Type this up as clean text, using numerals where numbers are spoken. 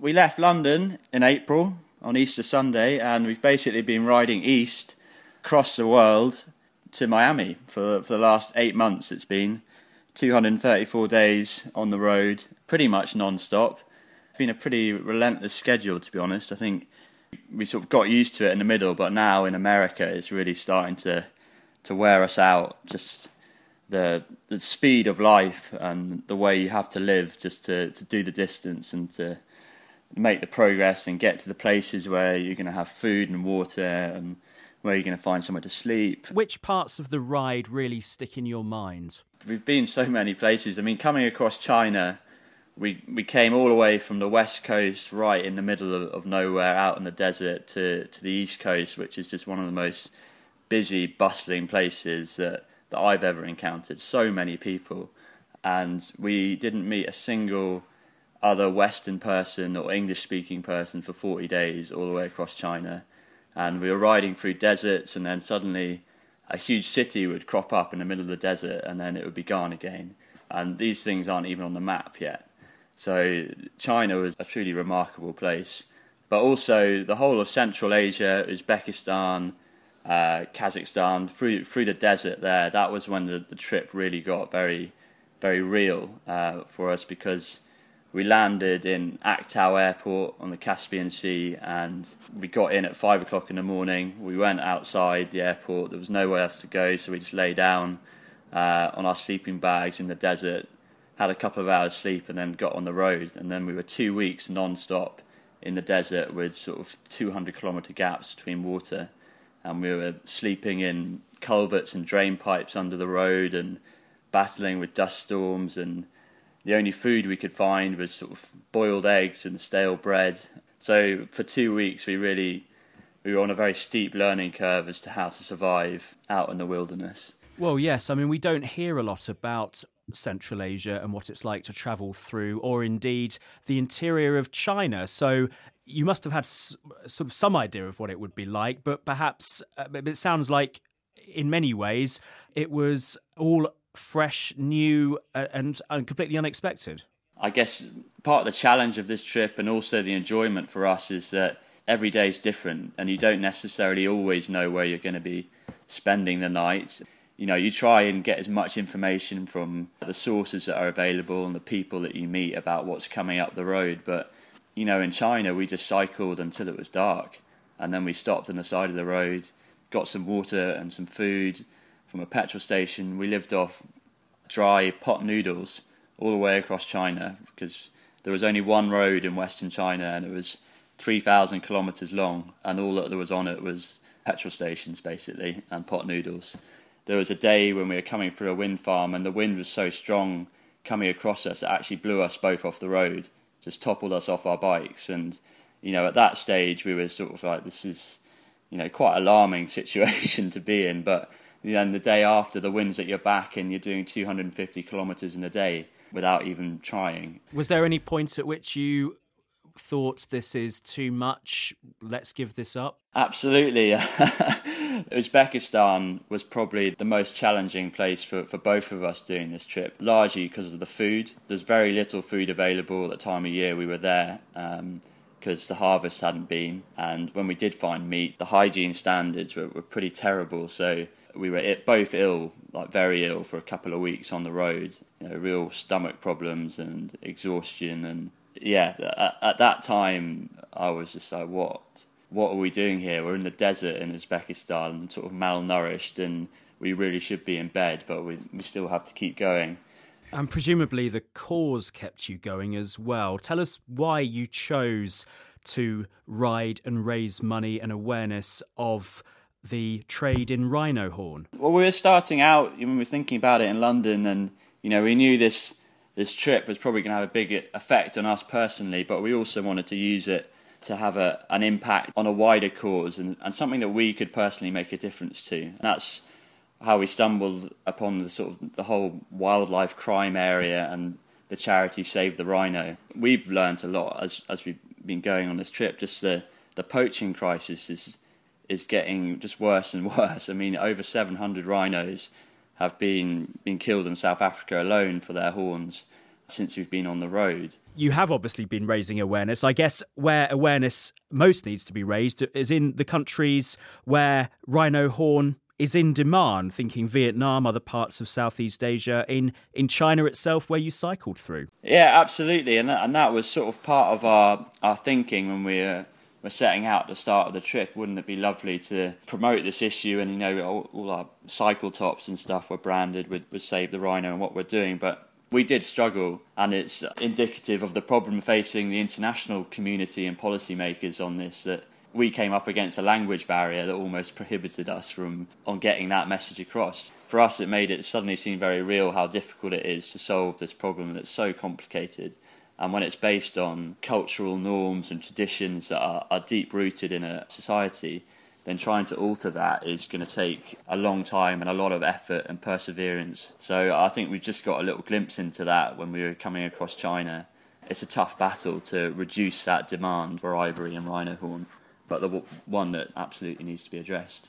We left London in April on Easter Sunday, and we've basically been riding east across the world to Miami for the last 8 months. It's been 234 days on the road, pretty much non-stop. It's been a pretty relentless schedule, to be honest. I think we sort of got used to it in the middle, but now in America it's really starting to wear us out. Just the speed of life and the way you have to live just to do the distance and to make the progress and get to the places where you're going to have food and water and where you're going to find somewhere to sleep. Which parts of the ride really stick in your mind? We've been so many places. I mean, coming across China, we came all the way from the west coast, right in the middle of nowhere, out in the desert, to the east coast, which is just one of the most busy, bustling places that I've ever encountered. So many people, and we didn't meet a single other Western person or English-speaking person for 40 days all the way across China. And we were riding through deserts, and then suddenly a huge city would crop up in the middle of the desert, and then it would be gone again. And these things aren't even on the map yet. So China was a truly remarkable place. But also the whole of Central Asia, Uzbekistan, Kazakhstan, through the desert there, that was when the trip really got very, very real for us, because we landed in Aktau Airport on the Caspian Sea, and we got in at 5 o'clock in the morning. We went outside the airport. There was nowhere else to go, so we just lay down on our sleeping bags in the desert, had a couple of hours sleep, and then got on the road. And then we were 2 weeks non-stop in the desert with sort of 200-kilometre gaps between water. And we were sleeping in culverts and drain pipes under the road and battling with dust storms, and the only food we could find was sort of boiled eggs and stale bread. So for 2 weeks we were on a very steep learning curve as to how to survive out in the wilderness. Well, yes, I mean, we don't hear a lot about Central Asia and what it's like to travel through, or indeed the interior of China. So you must have had sort of some idea of what it would be like, but perhaps it sounds like in many ways it was all fresh, new, and completely unexpected. I guess part of the challenge of this trip, and also the enjoyment for us, is that every day is different, and you don't necessarily always know where you're going to be spending the night. You know, you try and get as much information from the sources that are available and the people that you meet about what's coming up the road. But, you know, in China, we just cycled until it was dark, and then we stopped on the side of the road, got some water and some food from a petrol station. We lived off dry pot noodles all the way across China, because there was only one road in Western China, and it was 3,000 kilometres long, and all that there was on it was petrol stations, basically, and pot noodles. There was a day when we were coming through a wind farm, and the wind was so strong coming across us, it actually blew us both off the road, just toppled us off our bikes. And, you know, at that stage we were sort of like, this is, you know, quite alarming situation to be in. But then the day after, the wind's at your back and you're doing 250 kilometres in a day without even trying. Was there any point at which you thought, this is too much, let's give this up? Absolutely. Uzbekistan was probably the most challenging place for both of us doing this trip, largely because of the food. There's very little food available at the time of year we were there, because the harvest hadn't been, and when we did find meat, the hygiene standards were pretty terrible. So we were both ill, like very ill, for a couple of weeks on the road. You know, real stomach problems and exhaustion. And yeah, at that time I was just like, what are we doing here? We're in the desert in Uzbekistan, sort of malnourished, and we really should be in bed, but we still have to keep going. And presumably the cause kept you going as well. Tell us why you chose to ride and raise money and awareness of the trade in rhino horn. Well, we were starting out, when we were thinking about it in London, and you know, we knew this trip was probably going to have a big effect on us personally, but we also wanted to use it to have an impact on a wider cause and something that we could personally make a difference to. And that's how we stumbled upon the whole wildlife crime area and the charity Save the Rhino. We've learned a lot as we've been going on this trip. Just the poaching crisis is getting just worse and worse. I mean, over 700 rhinos have been killed in South Africa alone for their horns, since we've been on the road. You have obviously been raising awareness. I guess where awareness most needs to be raised is in the countries where rhino horn is in demand, thinking Vietnam, other parts of Southeast Asia, in China itself where you cycled through. Yeah, absolutely. And that was sort of part of our thinking when we were setting out at the start of the trip. Wouldn't it be lovely to promote this issue? And, all our cycle tops and stuff were branded with Save the Rhino and what we're doing. But we did struggle, and it's indicative of the problem facing the international community and policymakers on this, that we came up against a language barrier that almost prohibited us from getting that message across. For us, it made it suddenly seem very real how difficult it is to solve this problem that's so complicated. And when it's based on cultural norms and traditions that are deep-rooted in a society, then trying to alter that is going to take a long time and a lot of effort and perseverance. So I think we just got a little glimpse into that when we were coming across China. It's a tough battle to reduce that demand for ivory and rhino horn, but the one that absolutely needs to be addressed.